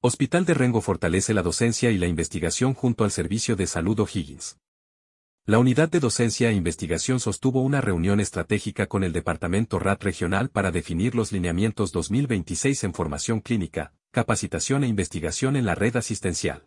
Hospital de Rengo fortalece la docencia y la investigación junto al Servicio de Salud O'Higgins. La Unidad de Docencia e Investigación sostuvo una reunión estratégica con el Departamento RAD Regional para definir los lineamientos 2026 en formación clínica, capacitación e investigación en la red asistencial.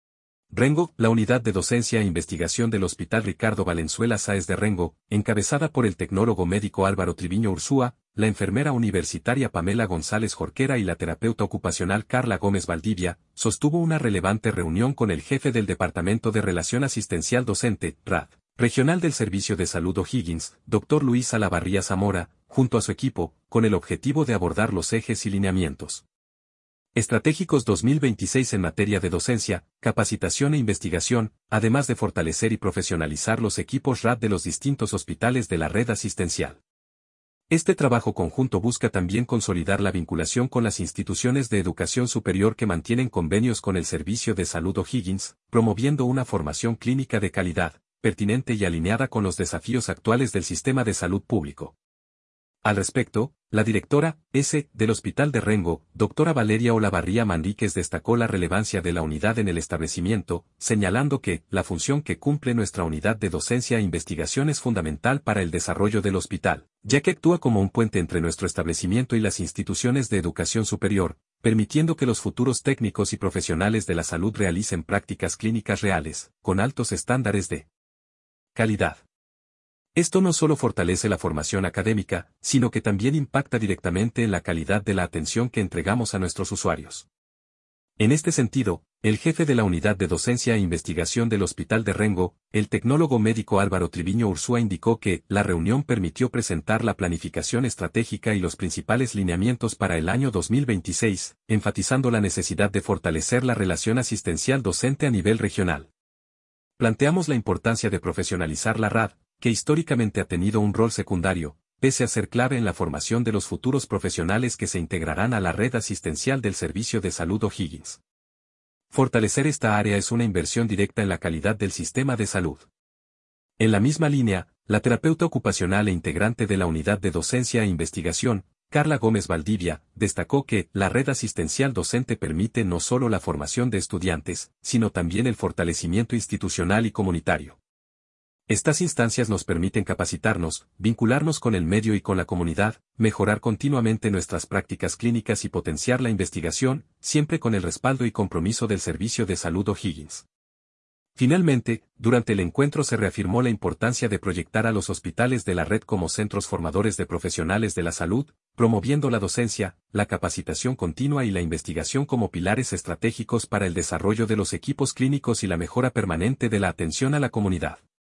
Rengo, la Unidad de Docencia e Investigación del Hospital Ricardo Valenzuela Sáez de Rengo, encabezada por el tecnólogo médico Álvaro Triviño Ursúa, la enfermera universitaria Pamela González Jorquera y la terapeuta ocupacional Carla Gómez Valdivia, sostuvo una relevante reunión con el jefe del Departamento de Relación Asistencial Docente, RAD, Regional del Servicio de Salud O'Higgins, Dr. Luis Salavarría Zamora, junto a su equipo, con el objetivo de abordar los ejes y lineamientos estratégicos 2026 en materia de docencia, capacitación e investigación, además de fortalecer y profesionalizar los equipos RAD de los distintos hospitales de la red asistencial. Este trabajo conjunto busca también consolidar la vinculación con las instituciones de educación superior que mantienen convenios con el Servicio de Salud O'Higgins, promoviendo una formación clínica de calidad, pertinente y alineada con los desafíos actuales del sistema de salud público. Al respecto, la directora, del Hospital de Rengo, doctora Valeria Olavarría Manríquez destacó la relevancia de la unidad en el establecimiento, señalando que la función que cumple nuestra unidad de docencia e investigación es fundamental para el desarrollo del hospital, ya que actúa como un puente entre nuestro establecimiento y las instituciones de educación superior, permitiendo que los futuros técnicos y profesionales de la salud realicen prácticas clínicas reales, con altos estándares de calidad. Esto no solo fortalece la formación académica, sino que también impacta directamente en la calidad de la atención que entregamos a nuestros usuarios. En este sentido, el jefe de la Unidad de Docencia e Investigación del Hospital de Rengo, el tecnólogo médico Álvaro Triviño Ursúa indicó que la reunión permitió presentar la planificación estratégica y los principales lineamientos para el año 2026, enfatizando la necesidad de fortalecer la relación asistencial docente a nivel regional. Planteamos la importancia de profesionalizar la RAD, que históricamente ha tenido un rol secundario, pese a ser clave en la formación de los futuros profesionales que se integrarán a la red asistencial del Servicio de Salud O'Higgins. Fortalecer esta área es una inversión directa en la calidad del sistema de salud. En la misma línea, la terapeuta ocupacional e integrante de la Unidad de Docencia e Investigación, Carla Gómez Valdivia, destacó que la red asistencial docente permite no solo la formación de estudiantes, sino también el fortalecimiento institucional y comunitario. Estas instancias nos permiten capacitarnos, vincularnos con el medio y con la comunidad, mejorar continuamente nuestras prácticas clínicas y potenciar la investigación, siempre con el respaldo y compromiso del Servicio de Salud O'Higgins. Finalmente, durante el encuentro se reafirmó la importancia de proyectar a los hospitales de la red como centros formadores de profesionales de la salud, promoviendo la docencia, la capacitación continua y la investigación como pilares estratégicos para el desarrollo de los equipos clínicos y la mejora permanente de la atención a la comunidad.